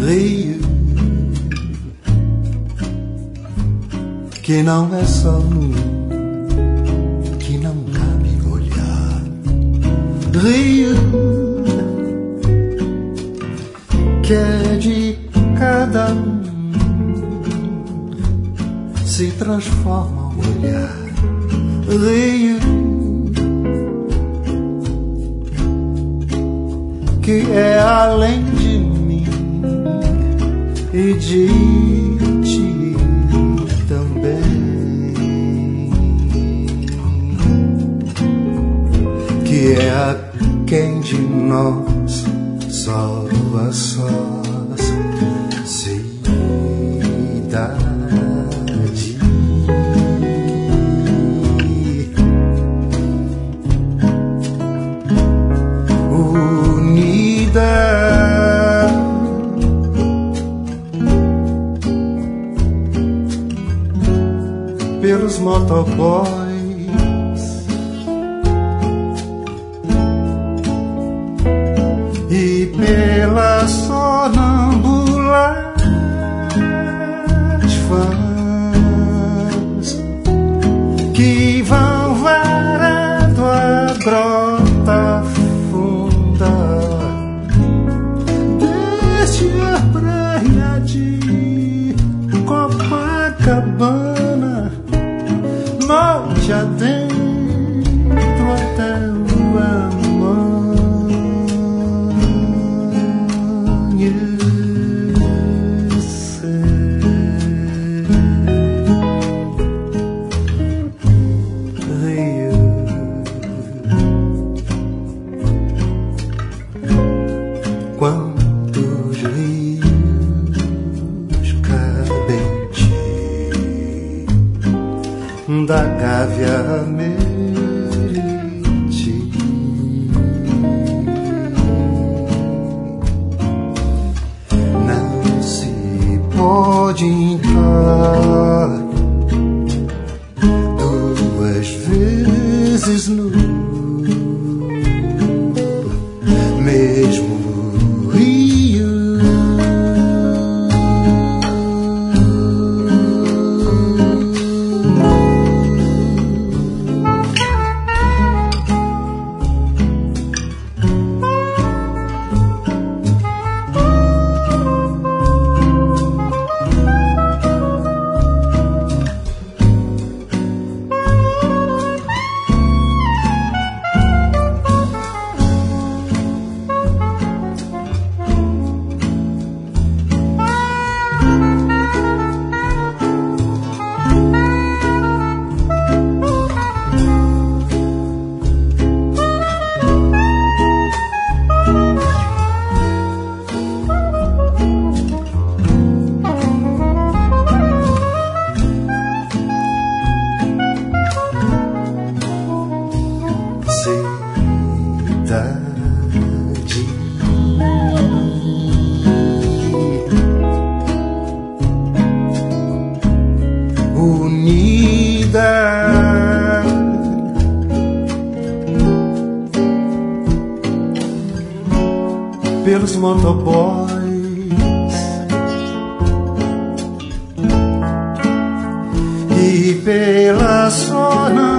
Rio, que não é só um, que não cabe olhar. Rio, que é de cada um, se transforma o olhar. Rio, que é além de mim e de ti também, que é a quem de nós só a sós se dá. Pelos motoboys e pelas sonambulas fãs que vão varando a grota funda deste ar praia de Copacabana, norte adentro até o Rio, quantos rios cabem em ti, da Gávea a Meriti, não se pode entrar duas vezes nu, mesmo Rio. Unida pelos motoboys e pela sonambulas